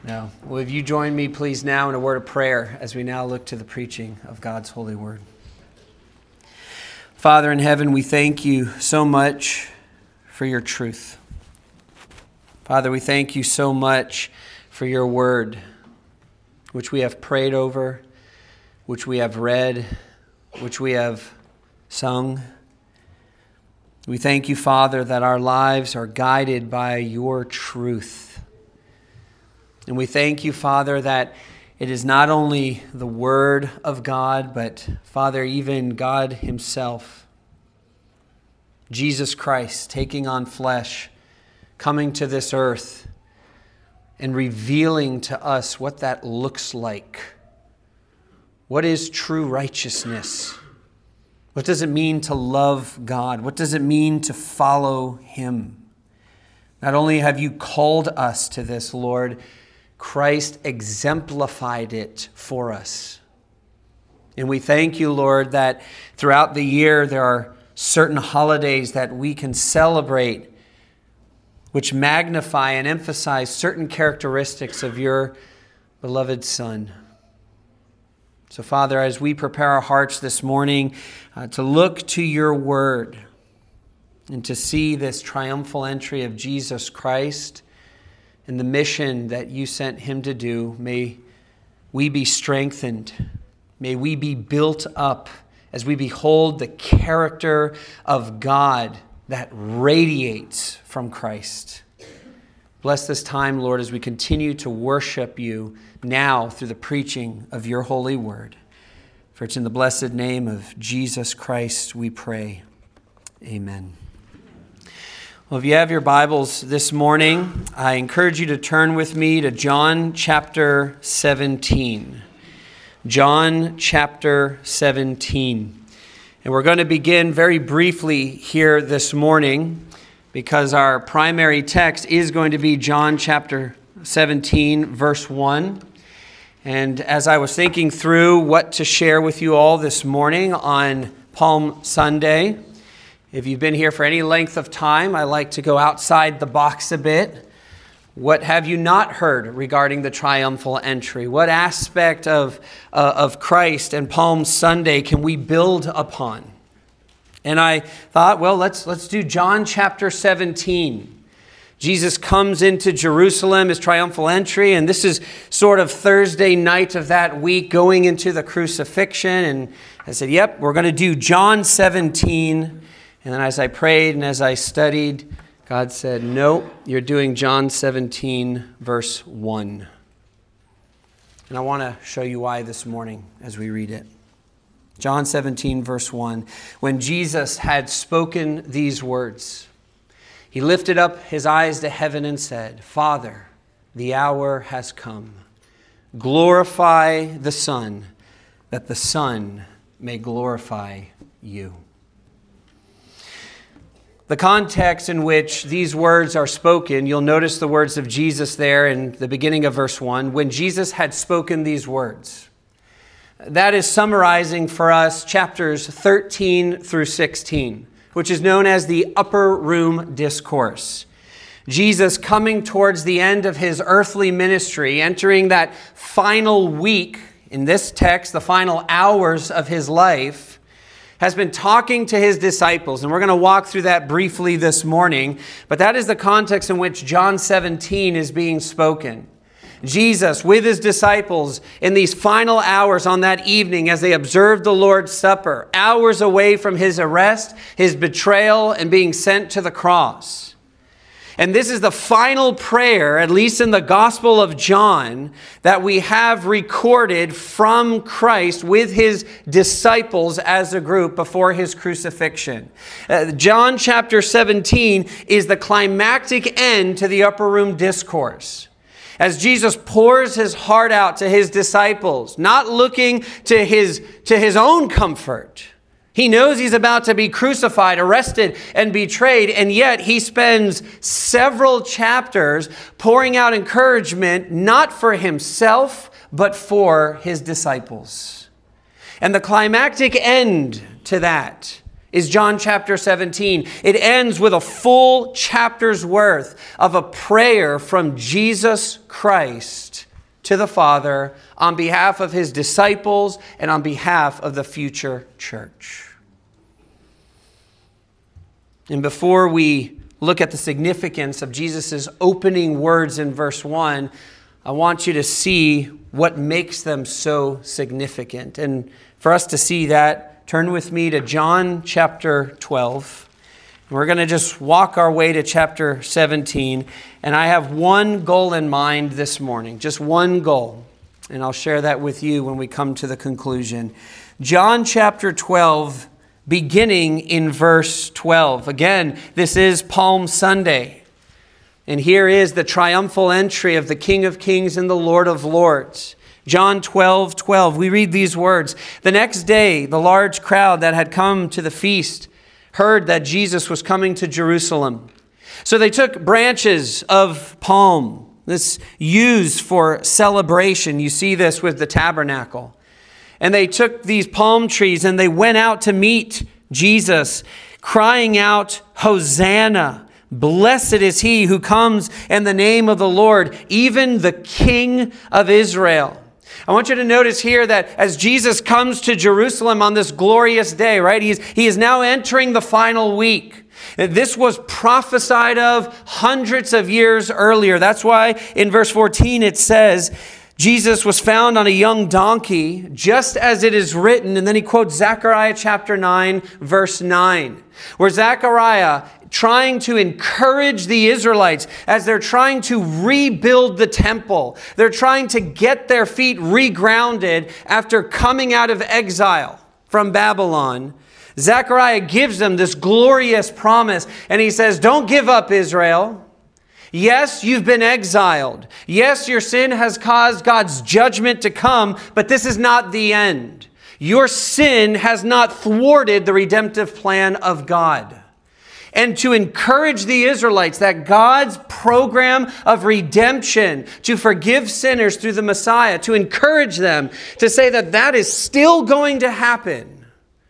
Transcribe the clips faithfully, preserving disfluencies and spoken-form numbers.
No. Will you join me, please, now in a word of prayer as we now look to the preaching of God's holy word. Father in heaven, we thank you so much for your truth. Father, we thank you so much for your word, which we have prayed over, which we have read, which we have sung. We thank you, Father, that our lives are guided by your truth. And we thank you, Father, that it is not only the Word of God, but, Father, even God himself, Jesus Christ, taking on flesh, coming to this earth, and revealing to us what that looks like. What is true righteousness? What does it mean to love God? What does it mean to follow him? Not only have you called us to this, Lord, Christ exemplified it for us. And we thank you, Lord, that throughout the year there are certain holidays that we can celebrate which magnify and emphasize certain characteristics of your beloved Son. So, Father, as we prepare our hearts this morning uh, to look to your word and to see this triumphal entry of Jesus Christ and the mission that you sent him to do, may we be strengthened. May we be built up as we behold the character of God that radiates from Christ. Bless this time, Lord, as we continue to worship you now through the preaching of your holy word. For it's in the blessed name of Jesus Christ we pray. Amen. Well, if you have your Bibles this morning, I encourage you to turn with me to John chapter seventeen. John chapter seventeen. And we're going to begin very briefly here this morning because our primary text is going to be John chapter seventeen, verse one. And as I was thinking through what to share with you all this morning on Palm Sunday, if you've been here for any length of time, I like to go outside the box a bit. What have you not heard regarding the triumphal entry? What aspect of, uh, of Christ and Palm Sunday can we build upon? And I thought, well, let's, let's do John chapter seventeen. Jesus comes into Jerusalem, his triumphal entry, and this is sort of Thursday night of that week going into the crucifixion. And I said, yep, we're going to do John seventeen. And then as I prayed and as I studied, God said, no, you're doing John seventeen, verse one. And I want to show you why this morning as we read it. John seventeen, verse one. When Jesus had spoken these words, he lifted up his eyes to heaven and said, Father, the hour has come. Glorify the Son, that the Son may glorify you. The context in which these words are spoken, you'll notice the words of Jesus there in the beginning of verse one. When Jesus had spoken these words. That is summarizing for us chapters thirteen through sixteen, which is known as the Upper Room Discourse. Jesus coming towards the end of his earthly ministry, entering that final week, in this text, the final hours of his life, has been talking to his disciples. And we're going to walk through that briefly this morning. But that is the context in which John seventeen is being spoken. Jesus with his disciples in these final hours on that evening as they observed the Lord's Supper, hours away from his arrest, his betrayal, and being sent to the cross. And this is the final prayer, at least in the Gospel of John, that we have recorded from Christ with his disciples as a group before his crucifixion. Uh, John chapter seventeen is the climactic end to the Upper Room Discourse. As Jesus pours his heart out to his disciples, not looking to his, to his own comfort. He knows he's about to be crucified, arrested, and betrayed, and yet he spends several chapters pouring out encouragement, not for himself, but for his disciples. And the climactic end to that is John chapter seventeen. It ends with a full chapter's worth of a prayer from Jesus Christ to the Father on behalf of his disciples and on behalf of the future church. And before we look at the significance of Jesus' opening words in verse one, I want you to see what makes them so significant. And for us to see that, turn with me to John chapter twelve. We're going to just walk our way to chapter seventeen. And I have one goal in mind this morning, just one goal. And I'll share that with you when we come to the conclusion. John chapter twelve, beginning in verse twelve. Again, this is Palm Sunday. And here is the triumphal entry of the King of Kings and the Lord of Lords. John twelve, twelve. We read these words. The next day, the large crowd that had come to the feast heard that Jesus was coming to Jerusalem. So they took branches of palm, this used for celebration. You see this with the tabernacle. And they took these palm trees and they went out to meet Jesus, crying out, Hosanna! Blessed is he who comes in the name of the Lord, even the King of Israel. I want you to notice here that as Jesus comes to Jerusalem on this glorious day, right? He's, he is now entering the final week. This was prophesied of hundreds of years earlier. That's why in verse fourteen it says, Jesus was found on a young donkey, just as it is written. And then he quotes Zechariah chapter nine, verse nine, where Zechariah, trying to encourage the Israelites as they're trying to rebuild the temple. They're trying to get their feet regrounded after coming out of exile from Babylon. Zechariah gives them this glorious promise, and he says, don't give up, Israel. Yes, you've been exiled. Yes, your sin has caused God's judgment to come, but this is not the end. Your sin has not thwarted the redemptive plan of God. And to encourage the Israelites that God's program of redemption to forgive sinners through the Messiah, to encourage them to say that that is still going to happen.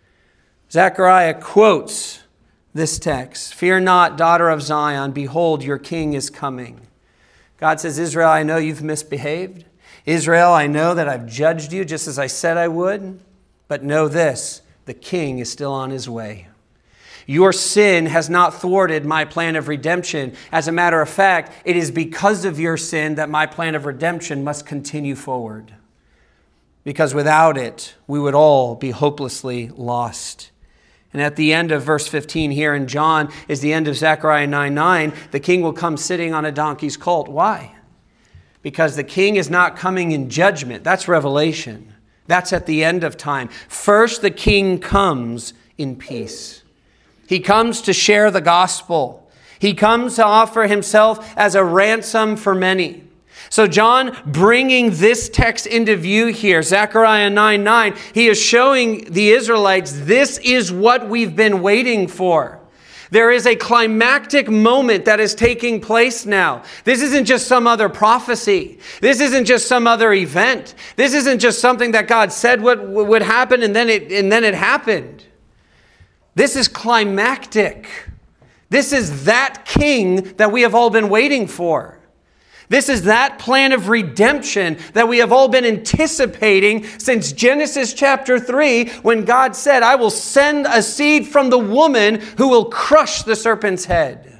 Zechariah quotes this text, "Fear not, daughter of Zion, behold, your king is coming." God says, Israel, I know you've misbehaved. Israel, I know that I've judged you just as I said I would. But know this, the king is still on his way. Your sin has not thwarted my plan of redemption. As a matter of fact, it is because of your sin that my plan of redemption must continue forward. Because without it, we would all be hopelessly lost. And at the end of verse fifteen here in John is the end of Zechariah nine nine. The king will come sitting on a donkey's colt. Why? Because the king is not coming in judgment. That's Revelation. That's at the end of time. First, the king comes in peace. He comes to share the gospel. He comes to offer himself as a ransom for many. So John, bringing this text into view here, Zechariah nine nine, he is showing the Israelites this is what we've been waiting for. There is a climactic moment that is taking place now. This isn't just some other prophecy. This isn't just some other event. This isn't just something that God said what would happen and then it, and then it happened. This is climactic. This is that king that we have all been waiting for. This is that plan of redemption that we have all been anticipating since Genesis chapter three, when God said, I will send a seed from the woman who will crush the serpent's head.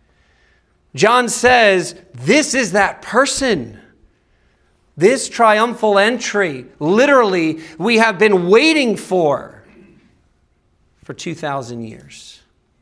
John says, this is that person. This triumphal entry, literally, we have been waiting for for two thousand years.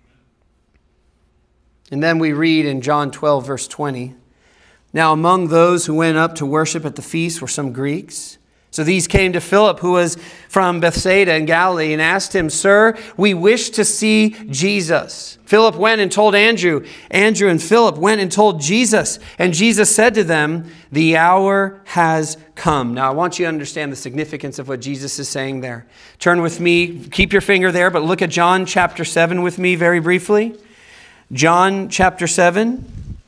And then we read in John twelve, verse twenty, now among those who went up to worship at the feast were some Greeks. So these came to Philip, who was from Bethsaida in Galilee, and asked him, Sir, we wish to see Jesus. Philip went and told Andrew. Andrew and Philip went and told Jesus. And Jesus said to them, the hour has come. Now I want you to understand the significance of what Jesus is saying there. Turn with me, keep your finger there, but look at John chapter seven with me very briefly. John chapter seven.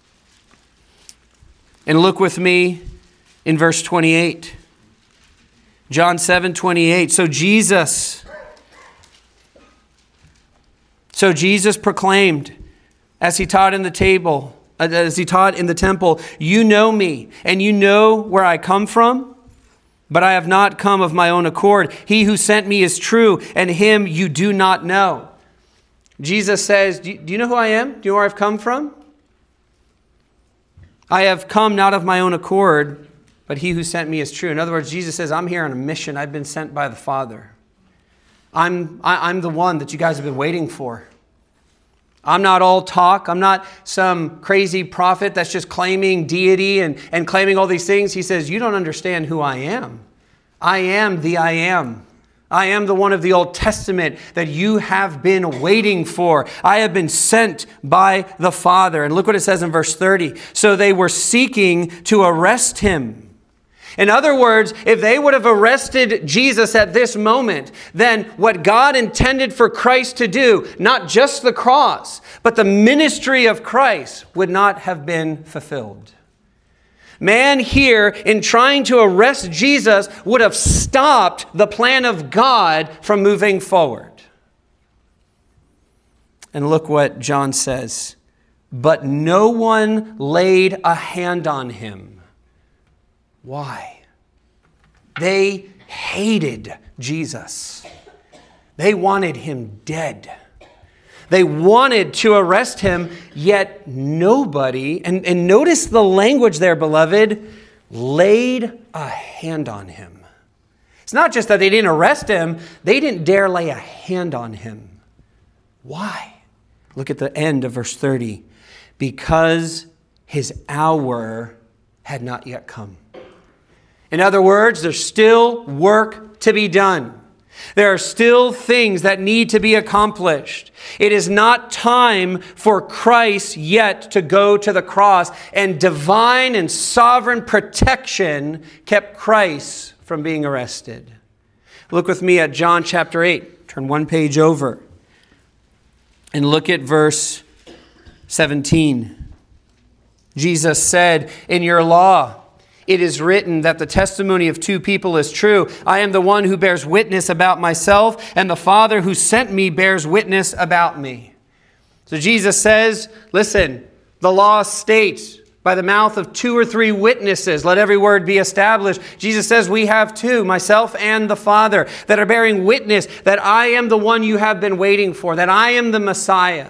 And look with me in verse twenty-eight. John seven twenty-eight. So Jesus, so Jesus proclaimed as he taught in the table as he taught in the temple, "You know me, and you know where I come from, but I have not come of my own accord. He who sent me is true, and him you do not know." Jesus says, do you know who I am? Do you know where I've come from? "I have come not of my own accord, but he who sent me is true." In other words, Jesus says, I'm here on a mission. I've been sent by the Father. I'm, I, I'm the one that you guys have been waiting for. I'm not all talk. I'm not some crazy prophet that's just claiming deity and, and claiming all these things. He says, you don't understand who I am. I am the I am. I am the one of the Old Testament that you have been waiting for. I have been sent by the Father. And look what it says in verse thirty. "So they were seeking to arrest him." In other words, if they would have arrested Jesus at this moment, then what God intended for Christ to do, not just the cross, but the ministry of Christ, would not have been fulfilled. Man here, in trying to arrest Jesus, would have stopped the plan of God from moving forward. And look what John says. "But no one laid a hand on him." Why? They hated Jesus. They wanted him dead. They wanted to arrest him, yet nobody, and, and notice the language there, beloved, laid a hand on him. It's not just that they didn't arrest him, they didn't dare lay a hand on him. Why? Look at the end of verse thirty. "Because his hour had not yet come." In other words, there's still work to be done. There are still things that need to be accomplished. It is not time for Christ yet to go to the cross, and divine and sovereign protection kept Christ from being arrested. Look with me at John chapter eight. Turn one page over and look at verse seventeen. Jesus said, "In your law, it is written that the testimony of two people is true. I am the one who bears witness about myself, and the Father who sent me bears witness about me." So Jesus says, listen, the law states, by the mouth of two or three witnesses, let every word be established. Jesus says we have two, myself and the Father, that are bearing witness that I am the one you have been waiting for, that I am the Messiah.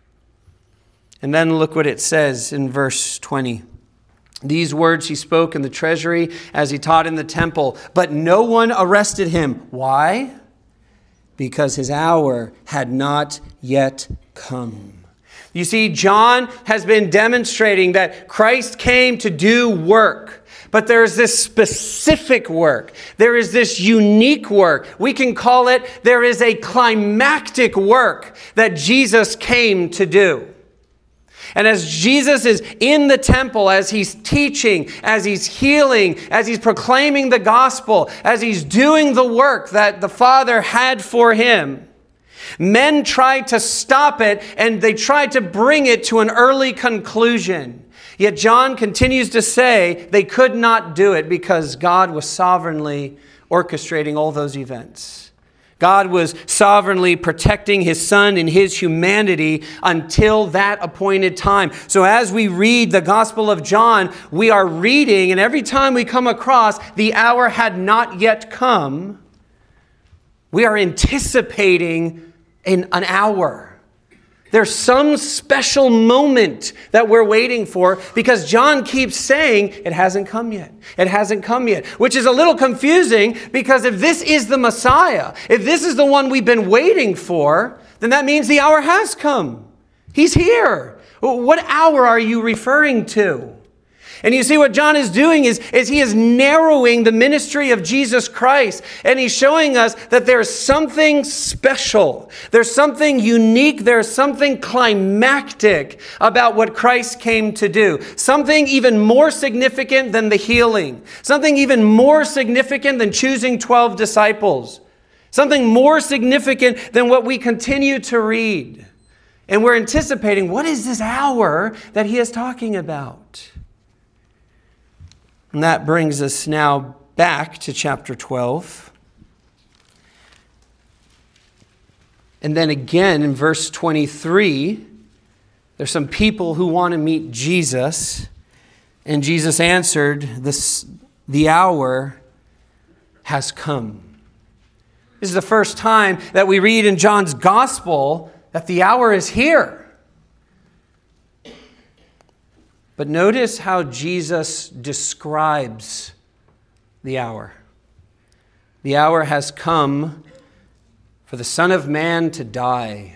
And then look what it says in verse twenty. "These words he spoke in the treasury as he taught in the temple, but no one arrested him." Why? "Because his hour had not yet come." You see, John has been demonstrating that Christ came to do work, but there is this specific work. There is this unique work. We can call it, there is a climactic work that Jesus came to do. And as Jesus is in the temple, as he's teaching, as he's healing, as he's proclaiming the gospel, as he's doing the work that the Father had for him, men tried to stop it, and they tried to bring it to an early conclusion. Yet John continues to say they could not do it because God was sovereignly orchestrating all those events. God was sovereignly protecting his Son in his humanity until that appointed time. So as we read the Gospel of John, we are reading, and every time we come across the hour had not yet come, we are anticipating an, an hour. There's some special moment that we're waiting for, because John keeps saying it hasn't come yet. It hasn't come yet, which is a little confusing, because if this is the Messiah, if this is the one we've been waiting for, then that means the hour has come. He's here. What hour are you referring to? And you see what John is doing is, is he is narrowing the ministry of Jesus Christ. And he's showing us that there's something special. There's something unique. There's something climactic about what Christ came to do. Something even more significant than the healing. Something even more significant than choosing twelve disciples. Something more significant than what we continue to read. And we're anticipating, what is this hour that he is talking about? And that brings us now back to chapter twelve. And then again in verse twenty-three, There's some people who want to meet Jesus, and Jesus answered, this, the hour has come. This is the first time that we read in John's gospel that the hour is here. But notice how Jesus describes the hour. The hour has come for the Son of Man to die.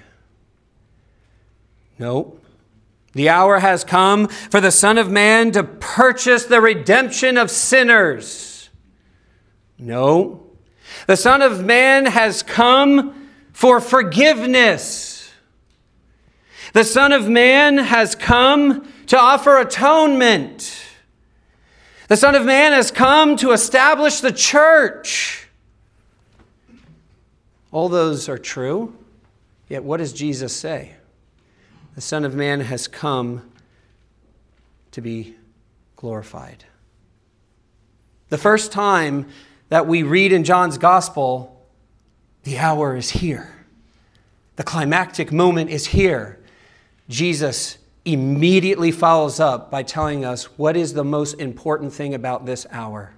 No. The hour has come for the Son of Man to purchase the redemption of sinners. No. The Son of Man has come for forgiveness. The Son of Man has come to offer atonement. The Son of Man has come to establish the church. All those are true. Yet what does Jesus say? The Son of Man has come to be glorified. The first time that we read in John's gospel, the hour is here. The climactic moment is here. Jesus immediately follows up by telling us what is the most important thing about this hour.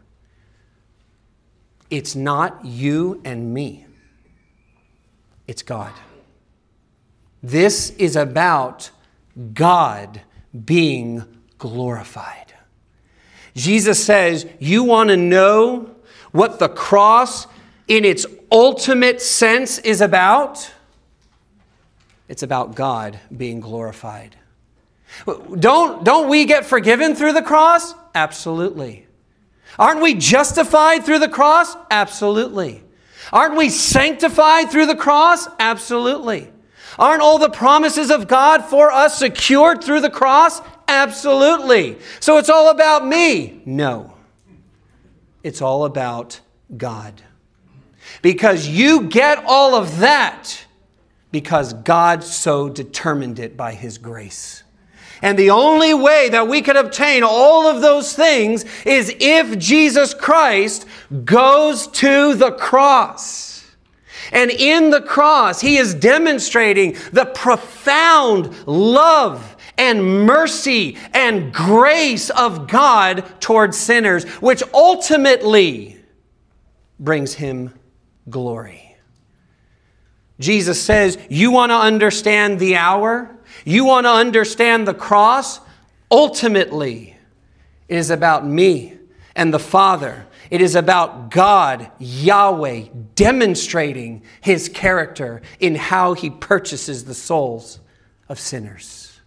It's not you and me. It's God. This is about God being glorified. Jesus says, you want to know what the cross in its ultimate sense is about? It's about God being glorified. Don't, don't we get forgiven through the cross? Absolutely. Aren't we justified through the cross? Absolutely. Aren't we sanctified through the cross? Absolutely. Aren't all the promises of God for us secured through the cross? Absolutely. So it's all about me? No. It's all about God. Because you get all of that because God so determined it by His grace. And the only way that we could obtain all of those things is if Jesus Christ goes to the cross. And in the cross, He is demonstrating the profound love and mercy and grace of God towards sinners, which ultimately brings Him glory. Jesus says, you want to understand the hour? You want to understand the cross? Ultimately, it is about me and the Father. It is about God, Yahweh, demonstrating His character in how He purchases the souls of sinners.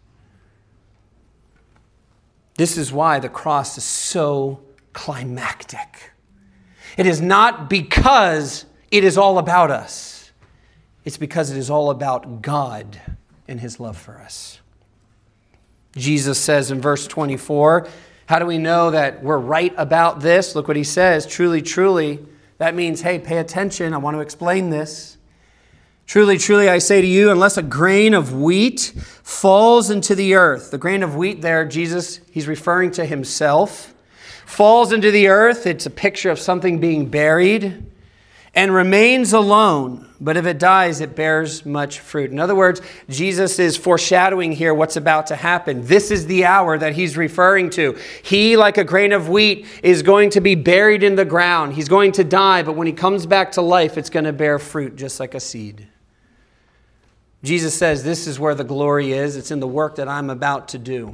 This is why the cross is so climactic. It is not because it is all about us. It's because it is all about God and His love for us. Jesus says in verse twenty-four, how do we know that we're right about this? Look what He says, truly, truly. That means, hey, pay attention. I want to explain this. Truly, truly, I say to you, unless a grain of wheat falls into the earth. The grain of wheat there, Jesus, He's referring to Himself. Falls into the earth. It's a picture of something being buried and remains alone. But if it dies, it bears much fruit. In other words, Jesus is foreshadowing here what's about to happen. This is the hour that He's referring to. He, like a grain of wheat, is going to be buried in the ground. He's going to die, but when He comes back to life, it's going to bear fruit just like a seed. Jesus says this is where the glory is. It's in the work that I'm about to do.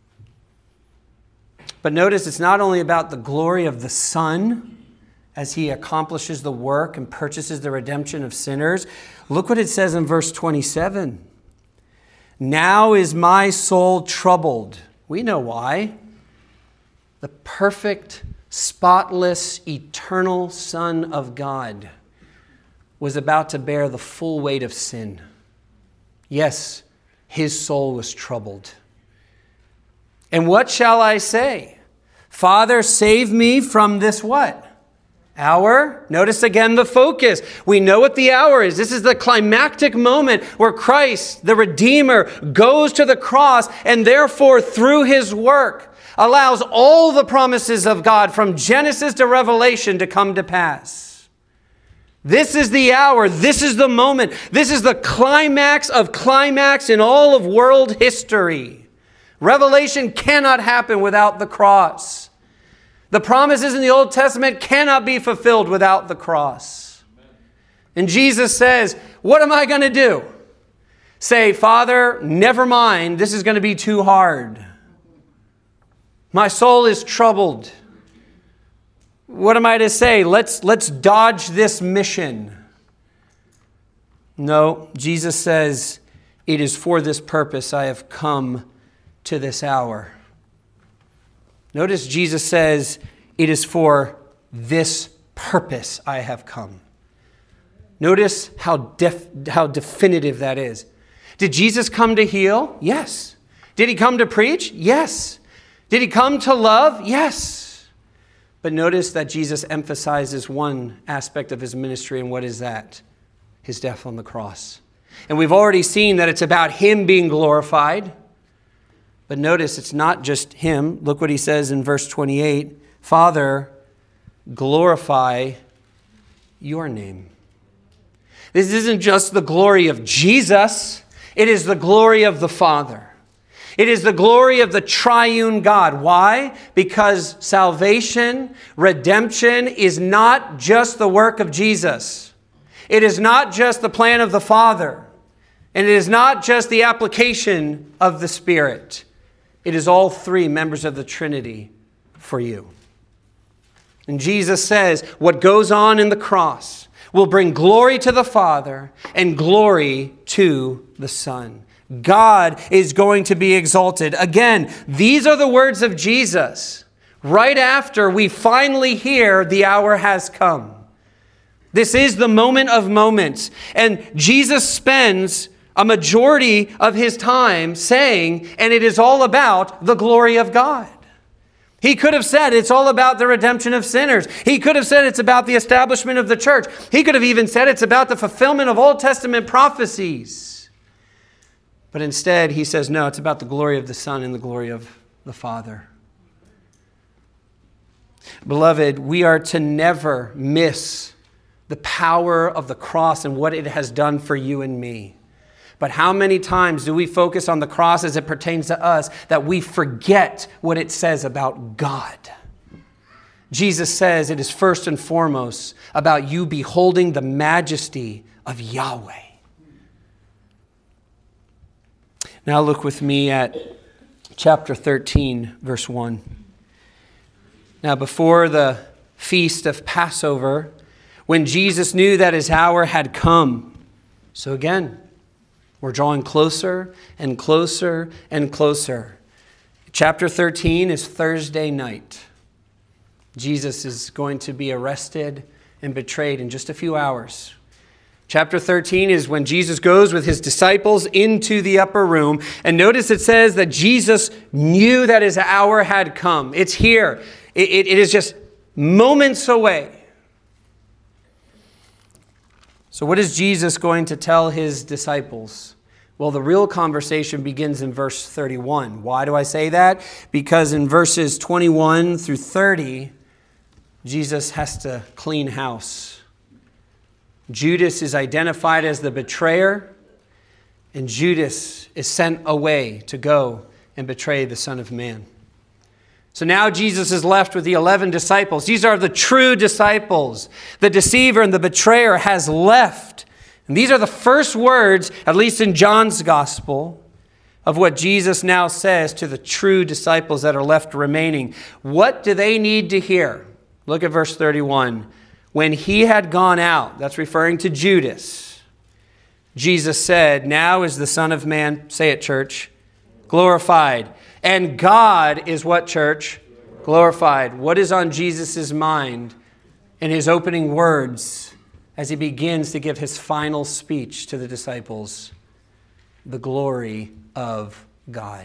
But notice it's not only about the glory of the Son as He accomplishes the work and purchases the redemption of sinners. Look what it says in verse twenty-seven. Now is my soul troubled. We know why. The perfect, spotless, eternal Son of God was about to bear the full weight of sin. Yes, His soul was troubled. And what shall I say? Father, save me from this what? Hour. Notice again the focus. We know what the hour is. This is the climactic moment where Christ, the Redeemer, goes to the cross and therefore through His work allows all the promises of God from Genesis to Revelation to come to pass. This is the hour. This is the moment. This is the climax of climax in all of world history. Revelation cannot happen without the cross. The promises in the Old Testament cannot be fulfilled without the cross. And Jesus says, what am I going to do? Say, Father, never mind. This is going to be too hard. My soul is troubled. What am I to say? Let's, let's dodge this mission. No, Jesus says, it is for this purpose I have come to this hour. Notice Jesus says, it is for this purpose I have come. Notice how def, how definitive that is. Did Jesus come to heal? Yes. Did he come to preach? Yes. Did he come to love? Yes. But notice that Jesus emphasizes one aspect of his ministry, and what is that? His death on the cross. And we've already seen that it's about him being glorified. But notice it's not just him. Look what he says in verse twenty-eight. Father, glorify your name. This isn't just the glory of Jesus. It is the glory of the Father. It is the glory of the triune God. Why? Because salvation, redemption is not just the work of Jesus. It is not just the plan of the Father. And it is not just the application of the Spirit. It is all three members of the Trinity for you. And Jesus says what goes on in the cross will bring glory to the Father and glory to the Son. God is going to be exalted. Again, these are the words of Jesus right after we finally hear the hour has come. This is the moment of moments. And Jesus spends a majority of his time saying, and it is all about the glory of God. He could have said it's all about the redemption of sinners. He could have said it's about the establishment of the church. He could have even said it's about the fulfillment of Old Testament prophecies. But instead, he says, no, it's about the glory of the Son and the glory of the Father. Beloved, we are to never miss the power of the cross and what it has done for you and me. But how many times do we focus on the cross as it pertains to us that we forget what it says about God? Jesus says it is first and foremost about you beholding the majesty of Yahweh. Now look with me at chapter thirteen, verse one. Now before the feast of Passover, when Jesus knew that his hour had come. So again, we're drawing closer and closer and closer. Chapter thirteen is Thursday night. Jesus is going to be arrested and betrayed in just a few hours. Chapter thirteen is when Jesus goes with his disciples into the upper room. And notice it says that Jesus knew that his hour had come. It's here. It, it, it is just moments away. So what is Jesus going to tell his disciples? Well, the real conversation begins in verse thirty-one. Why do I say that? Because in verses twenty-one through thirty, Jesus has to clean house. Judas is identified as the betrayer, and Judas is sent away to go and betray the Son of Man. So now Jesus is left with the eleven disciples. These are the true disciples. The deceiver and the betrayer has left. And these are the first words, at least in John's gospel, of what Jesus now says to the true disciples that are left remaining. What do they need to hear? Look at verse thirty-one. When he had gone out, that's referring to Judas, Jesus said, now is the Son of Man, say it, church, glorified. And God is what, church? Glorified. What is on Jesus' mind in his opening words as he begins to give his final speech to the disciples? The glory of God.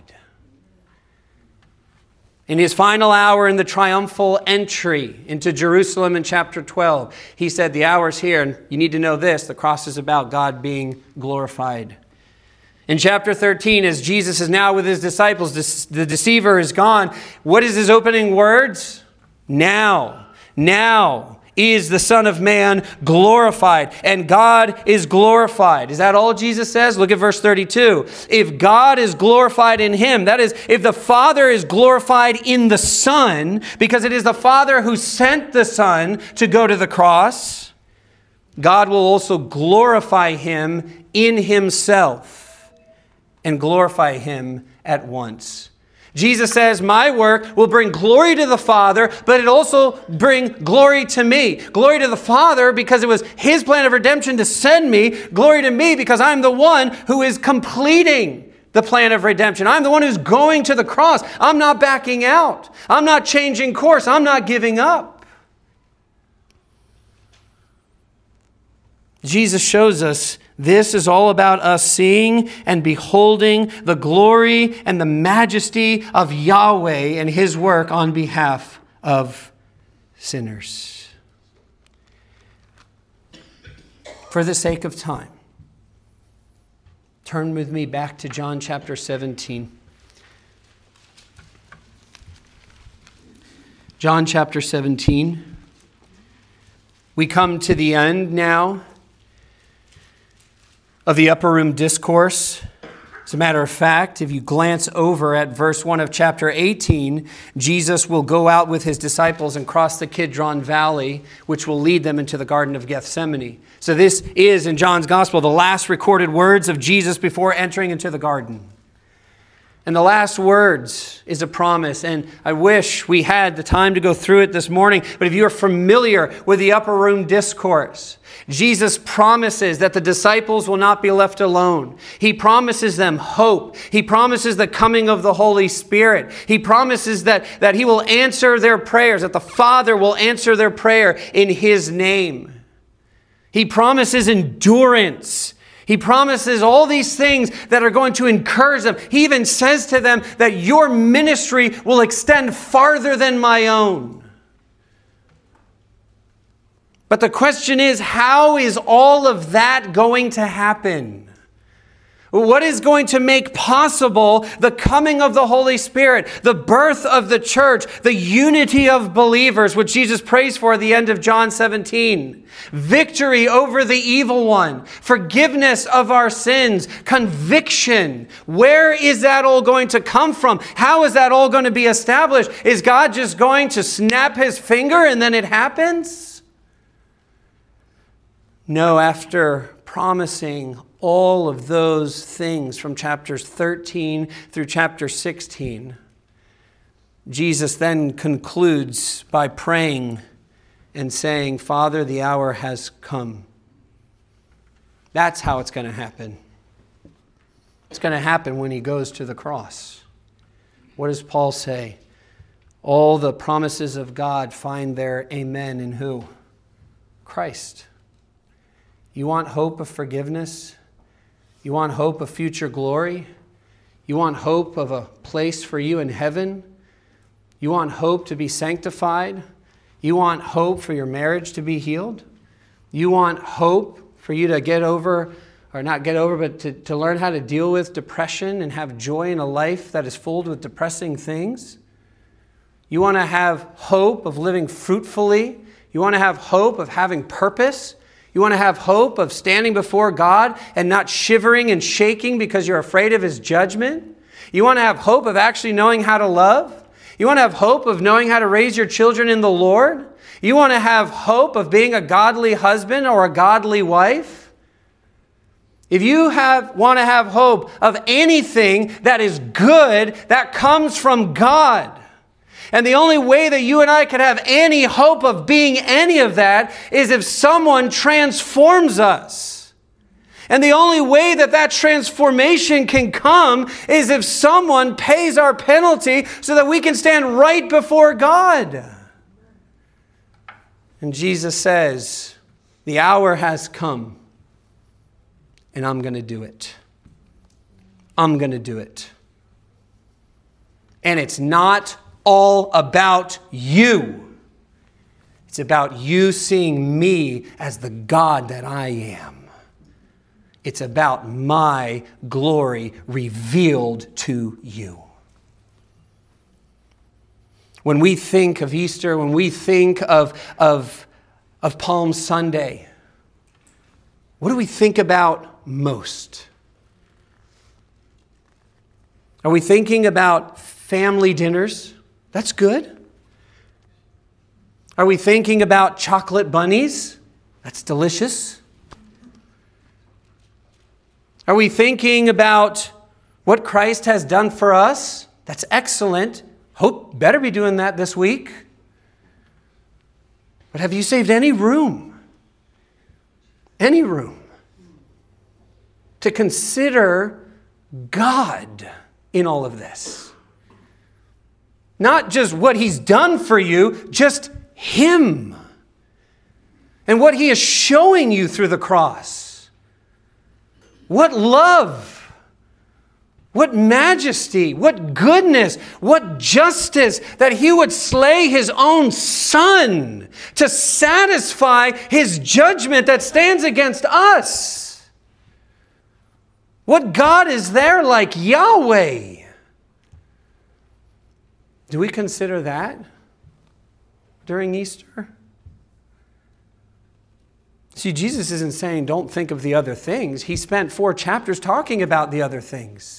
In his final hour in the triumphal entry into Jerusalem in chapter twelve, he said, the hour's here, and you need to know this, the cross is about God being glorified. In chapter thirteen, as Jesus is now with his disciples, the deceiver is gone. What is his opening words? Now, now is the Son of Man glorified, and God is glorified. Is that all Jesus says? Look at verse thirty-two. If God is glorified in him, that is, if the Father is glorified in the Son, because it is the Father who sent the Son to go to the cross, God will also glorify him in himself and glorify him at once. Jesus says, my work will bring glory to the Father, but it also bring glory to me. Glory to the Father because it was his plan of redemption to send me. Glory to me because I'm the one who is completing the plan of redemption. I'm the one who's going to the cross. I'm not backing out. I'm not changing course. I'm not giving up. Jesus shows us this is all about us seeing and beholding the glory and the majesty of Yahweh and his work on behalf of sinners. For the sake of time, turn with me back to John chapter seventeen. John chapter seventeen. We come to the end now of the upper room discourse. As a matter of fact, if you glance over at verse one of chapter eighteen, Jesus will go out with his disciples and cross the Kidron Valley, which will lead them into the Garden of Gethsemane. So this is, in John's Gospel, the last recorded words of Jesus before entering into the garden. And the last words is a promise, and I wish we had the time to go through it this morning, but if you are familiar with the upper room discourse, Jesus promises that the disciples will not be left alone. He promises them hope. He promises the coming of the Holy Spirit. He promises that, that he will answer their prayers, that the Father will answer their prayer in his name. He promises endurance. He promises all these things that are going to encourage them. He even says to them that your ministry will extend farther than my own. But the question is, how is all of that going to happen? What is going to make possible the coming of the Holy Spirit, the birth of the church, the unity of believers, which Jesus prays for at the end of John seventeen? Victory over the evil one, forgiveness of our sins, conviction. Where is that all going to come from? How is that all going to be established? Is God just going to snap his finger and then it happens? No, after promising all of those things from chapters thirteen through chapter sixteen, Jesus then concludes by praying and saying, Father, the hour has come. That's how it's going to happen. It's going to happen when he goes to the cross. What does Paul say? All the promises of God find their amen in who? Christ. You want hope of forgiveness? You want hope of future glory? You want hope of a place for you in heaven? You want hope to be sanctified? You want hope for your marriage to be healed? You want hope for you to get over, or not get over, but to, to learn how to deal with depression and have joy in a life that is filled with depressing things? You want to have hope of living fruitfully? You want to have hope of having purpose? You want to have hope of standing before God and not shivering and shaking because you're afraid of his judgment? You want to have hope of actually knowing how to love? You want to have hope of knowing how to raise your children in the Lord? You want to have hope of being a godly husband or a godly wife? If you have, want to have hope of anything that is good, that comes from God. And the only way that you and I could have any hope of being any of that is if someone transforms us. And the only way that that transformation can come is if someone pays our penalty so that we can stand right before God. And Jesus says, the hour has come, and I'm going to do it. I'm going to do it. And it's not all about you. It's about you seeing me as the God that I am. It's about my glory revealed to you. When we think of Easter, when we think of, of of Palm Sunday, what do we think about most? Are we thinking about family dinners? That's good. Are we thinking about chocolate bunnies? That's delicious. Are we thinking about what Christ has done for us? That's excellent. Hope better be doing that this week. But have you saved any room? Any room to consider God in all of this? Not just what He's done for you, just Him. And what He is showing you through the cross. What love. What majesty, what goodness, what justice that He would slay His own Son to satisfy His judgment that stands against us. What God is there like Yahweh? Do we consider that during Easter? See, Jesus isn't saying don't think of the other things. He spent four chapters talking about the other things.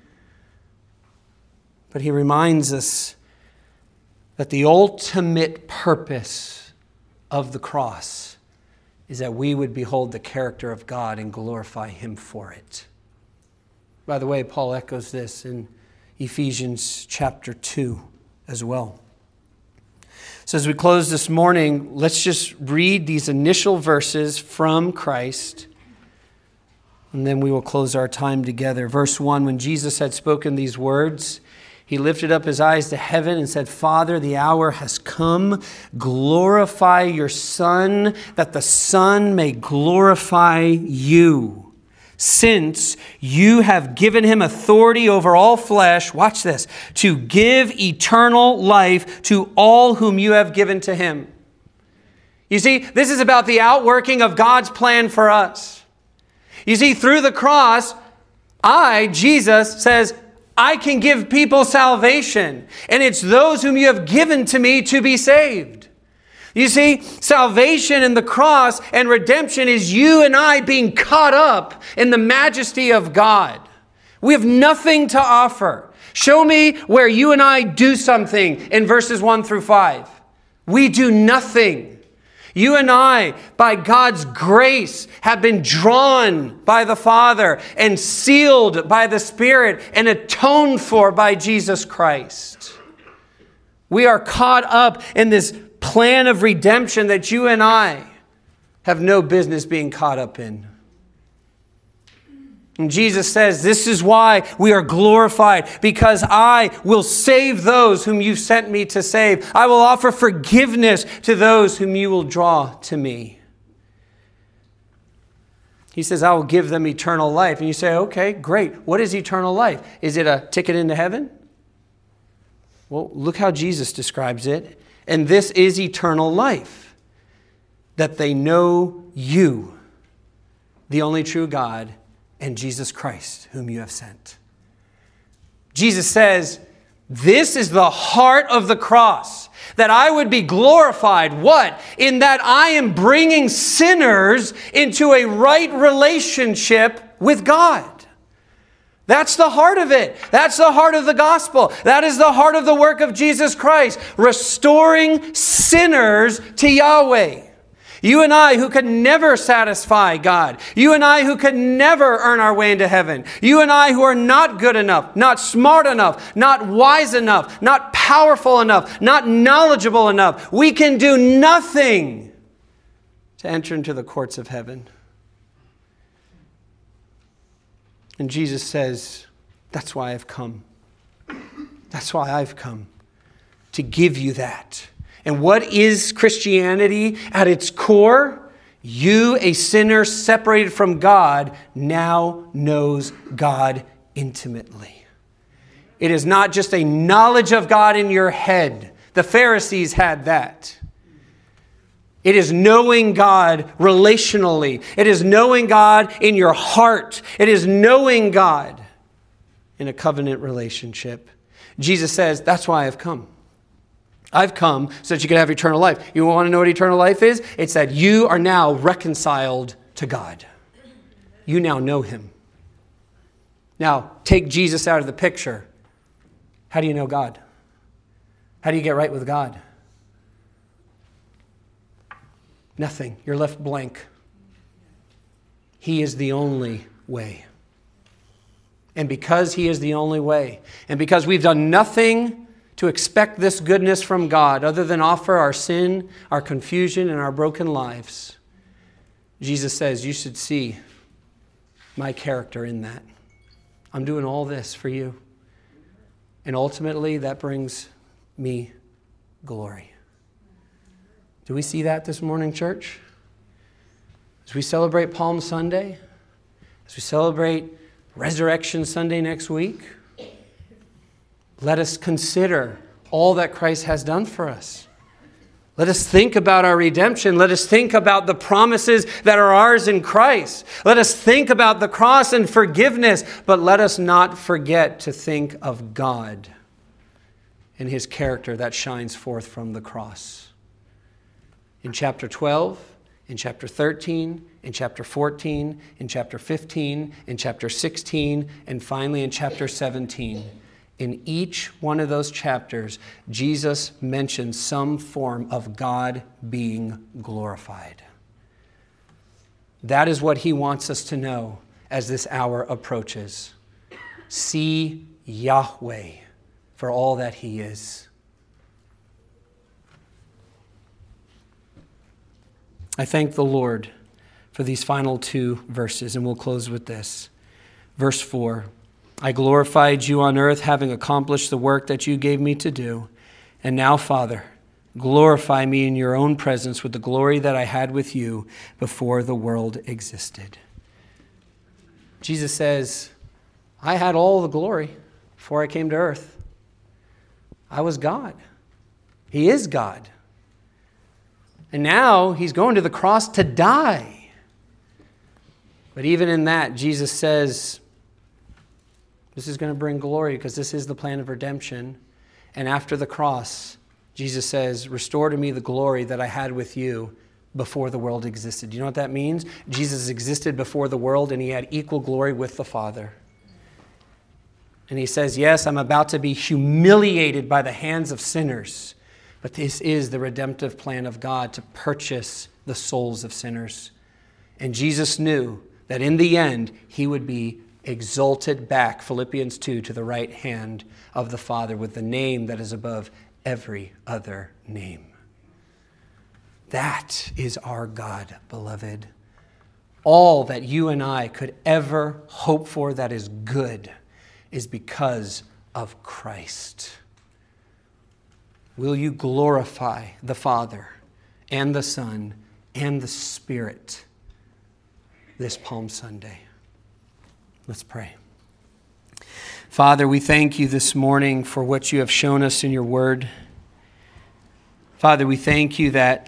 But He reminds us that the ultimate purpose of the cross is that we would behold the character of God and glorify Him for it. By the way, Paul echoes this in Ephesians chapter two as well. So as we close this morning, let's just read these initial verses from Christ, and then we will close our time together. Verse one, when Jesus had spoken these words, He lifted up His eyes to heaven and said, Father, the hour has come. Glorify your Son, that the Son may glorify you. Since you have given Him authority over all flesh, watch this, to give eternal life to all whom you have given to Him. You see, this is about the outworking of God's plan for us. You see, through the cross, I, Jesus, says, I can give people salvation, and it's those whom you have given to me to be saved. You see, salvation in the cross and redemption is you and I being caught up in the majesty of God. We have nothing to offer. Show me where you and I do something in verses one through five. We do nothing. You and I, by God's grace, have been drawn by the Father and sealed by the Spirit and atoned for by Jesus Christ. We are caught up in this plan of redemption that you and I have no business being caught up in. And Jesus says, this is why we are glorified, because I will save those whom you sent me to save. I will offer forgiveness to those whom you will draw to me. He says, I will give them eternal life. And you say, okay, great. What is eternal life? Is it a ticket into heaven? Well, look how Jesus describes it. And this is eternal life, that they know you, the only true God, and Jesus Christ, whom you have sent. Jesus says, this is the heart of the cross, that I would be glorified. What? In that I am bringing sinners into a right relationship with God. That's the heart of it. That's the heart of the gospel. That is the heart of the work of Jesus Christ, restoring sinners to Yahweh. You and I who could never satisfy God. You and I who could never earn our way into heaven. You and I who are not good enough, not smart enough, not wise enough, not powerful enough, not knowledgeable enough. We can do nothing to enter into the courts of heaven. And Jesus says, that's why I've come. That's why I've come, to give you that. And what is Christianity at its core? You, a sinner separated from God, now knows God intimately. It is not just a knowledge of God in your head. The Pharisees had that. It is knowing God relationally. It is knowing God in your heart. It is knowing God in a covenant relationship. Jesus says, that's why I've come. I've come so that you can have eternal life. You want to know what eternal life is? It's that you are now reconciled to God. You now know him. Now, take Jesus out of the picture. How do you know God? How do you get right with God? Nothing. You're left blank. He is the only way. And because he is the only way, and because we've done nothing to expect this goodness from God other than offer our sin, our confusion, and our broken lives, Jesus says, you should see my character in that. I'm doing all this for you. And ultimately, that brings me glory. Do we see that this morning, church? As we celebrate Palm Sunday, as we celebrate Resurrection Sunday next week, let us consider all that Christ has done for us. Let us think about our redemption. Let us think about the promises that are ours in Christ. Let us think about the cross and forgiveness, but let us not forget to think of God and his character that shines forth from the cross. In chapter twelve, in chapter thirteen, in chapter fourteen, in chapter fifteen, in chapter sixteen, and finally in chapter seventeen. In each one of those chapters, Jesus mentions some form of God being glorified. That is what he wants us to know as this hour approaches. See Yahweh for all that he is. I thank the Lord for these final two verses, and we'll close with this. Verse four. I glorified you on earth, having accomplished the work that you gave me to do. And now, Father, glorify me in your own presence with the glory that I had with you before the world existed. Jesus says, I had all the glory before I came to earth. I was God. He is God. And now he's going to the cross to die. But even in that, Jesus says, this is going to bring glory because this is the plan of redemption. And after the cross, Jesus says, restore to me the glory that I had with you before the world existed. Do you know what that means? Jesus existed before the world and he had equal glory with the Father. And he says, yes, I'm about to be humiliated by the hands of sinners, but this is the redemptive plan of God to purchase the souls of sinners. And Jesus knew that in the end, he would be exalted back, Philippians two, to the right hand of the Father with the name that is above every other name. That is our God, beloved. All that you and I could ever hope for that is good is because of Christ. Will you glorify the Father and the Son and the Spirit this Palm Sunday? Let's pray. Father, we thank you this morning for what you have shown us in your word. Father, we thank you that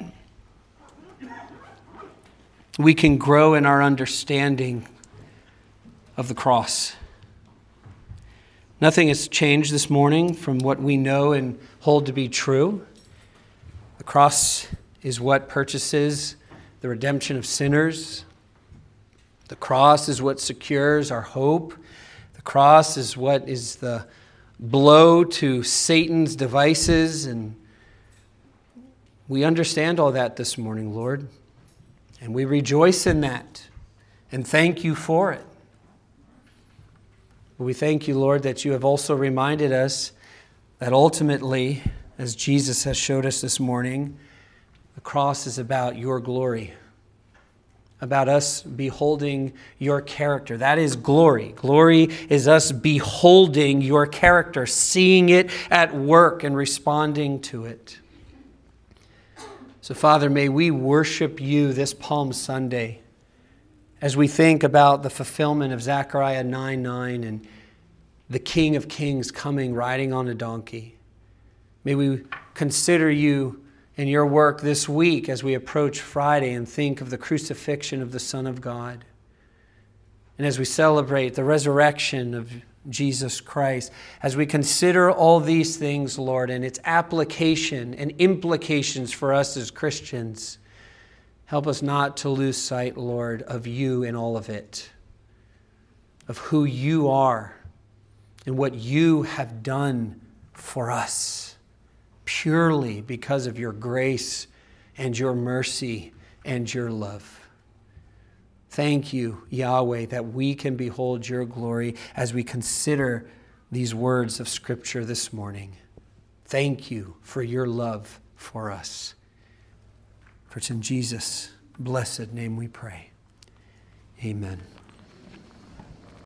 we can grow in our understanding of the cross. Nothing has changed this morning from what we know and hold to be true. The cross is what purchases the redemption of sinners. The cross is what secures our hope. The cross is what is the blow to Satan's devices. And we understand all that this morning, Lord. And we rejoice in that and thank you for it. But we thank you, Lord, that you have also reminded us that ultimately, as Jesus has showed us this morning, the cross is about your glory, about us beholding your character. That is glory. Glory is us beholding your character, seeing it at work and responding to it. So, Father, may we worship you this Palm Sunday as we think about the fulfillment of Zechariah nine nine and the King of Kings coming riding on a donkey. May we consider you in your work this week as we approach Friday and think of the crucifixion of the Son of God. And as we celebrate the resurrection of Jesus Christ. As we consider all these things, Lord, and its application and implications for us as Christians, help us not to lose sight, Lord, of you in all of it, of who you are and what you have done for us, purely because of your grace and your mercy and your love. Thank you, Yahweh, that we can behold your glory as we consider these words of Scripture this morning. Thank you for your love for us. For it's in Jesus' blessed name we pray. Amen.